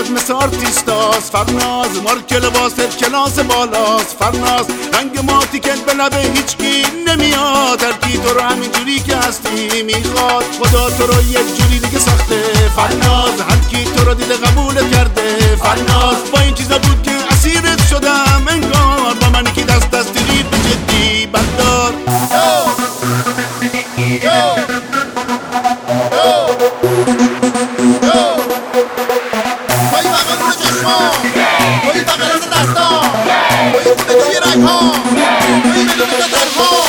قیافت مثل آرتیستاست فرناز، مارک لباست کلاس بالاست فرناز، رنگ ماتی که به لبه هیچکی نمیاد، هرکی تو رو همین جوری که هستی میخواد، خدا تو رو یک جوری دیگه ساخته فرناز، هرکی تو رو دیده قبول کرده فرناز، با این چیزا بود که اسیرت شدم انگار، با من که دست دستی به جدی بردار. پایی بغل رو چشما، پایی بغل از دستا، پایی خونه توی رگها، پایی بدون دترها.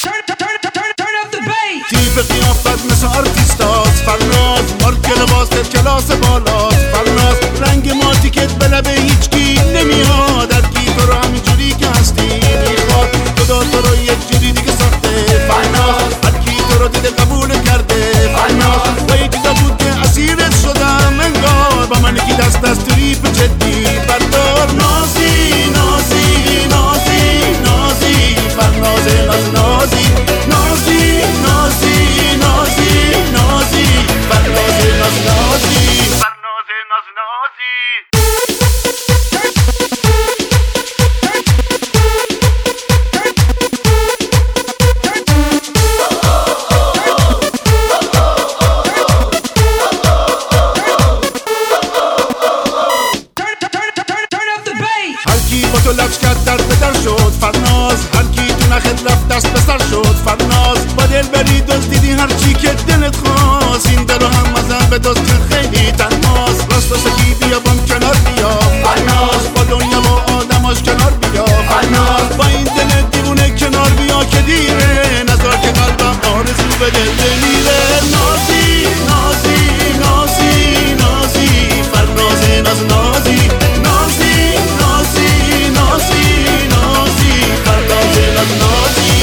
تیپ قیافت مثل آرتیستاست فرناز، مارک لباست کلاس بالاست فرناز، رنگ ماتی که به لبه هیچکی نمیاد، هرکی تو رو همین جوری که هستی میخواد، خدا تو رو یک جوری دیگه ساخته فرناز، هرکی تو رو دیده قبول کرده فرناز، با یه چیزا بود که اسیرت شدم انگار، با من که دست دستوری به جدی بردار. نازی نازی نازی نازی فرناز ناز نازی نازی نازی نازی نازی فرناز ناز نازی فرناز ناز نازی. هرکی با تو لبس کرد در بدر شد فرناز، هرکی تو نخت رفت دست به سر شد فرناز، با دل بری دزدیدی هرچی که دلت خواست، این درو هم ازم به دوست که خیلی تنهاست، راست و سکی بیا بام کنار بیا فرناز، با دنیا و آدماش کنار بیا فرناز، با این دل دیوونه کنار بیا که دیره، نذار که قلبم آرزو به دل بمیره. نازی نازی نازی نازی فرناز ناز نازی نازی نازی نازی نازی فرناز ناز نازی.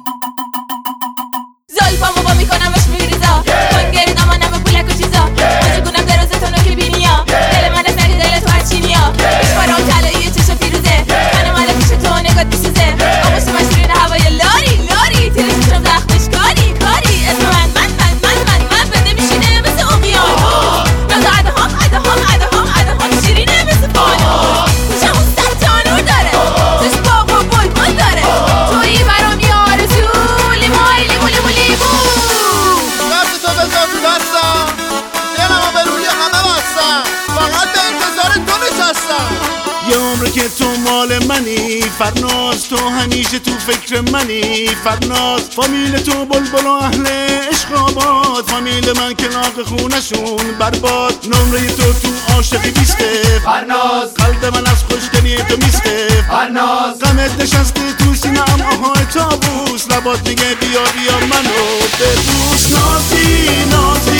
زلفامو با میکنمش میریزا، کنگری دامانم پولک و چیزا، مجگونم دراز تو نوکی بینیا، دل من از نری دل تو هرچینیا، بشمارم طلایی چشم فیروزه، من مال پیش تو نگات میسوزه، آبوس مشروین هوای لاری لاری، تیره چشم زخمش کاری کاری، اسم من بده میشینه مثل اقیانوس، ناز عدهام شیرینه مثل فانوس، کوچمون 100 تا نور داره، توش باغ و بلبل داره، تویی برام یه آرزو، لیموی لیمو لیمو لیمو. دست تو بذار تو دستم، دلمو به روی همه بستم، فقط به انتظار تو نشستم. یه عمره که تو مال منی فرناز، تو همیشه تو فکر منی فرناز، فامیل تو بلبل و اهل عشق آباد، فامیل من که ناق خونشون برباد، نمره تو عاشقی بیسته فرناز، قلب من از خوشگلی تو میسته فرناز، غمت نشسته تو سینه‌ام آهای تابوس، لبات میگه بیا بیا منو ببوس. نازی نازی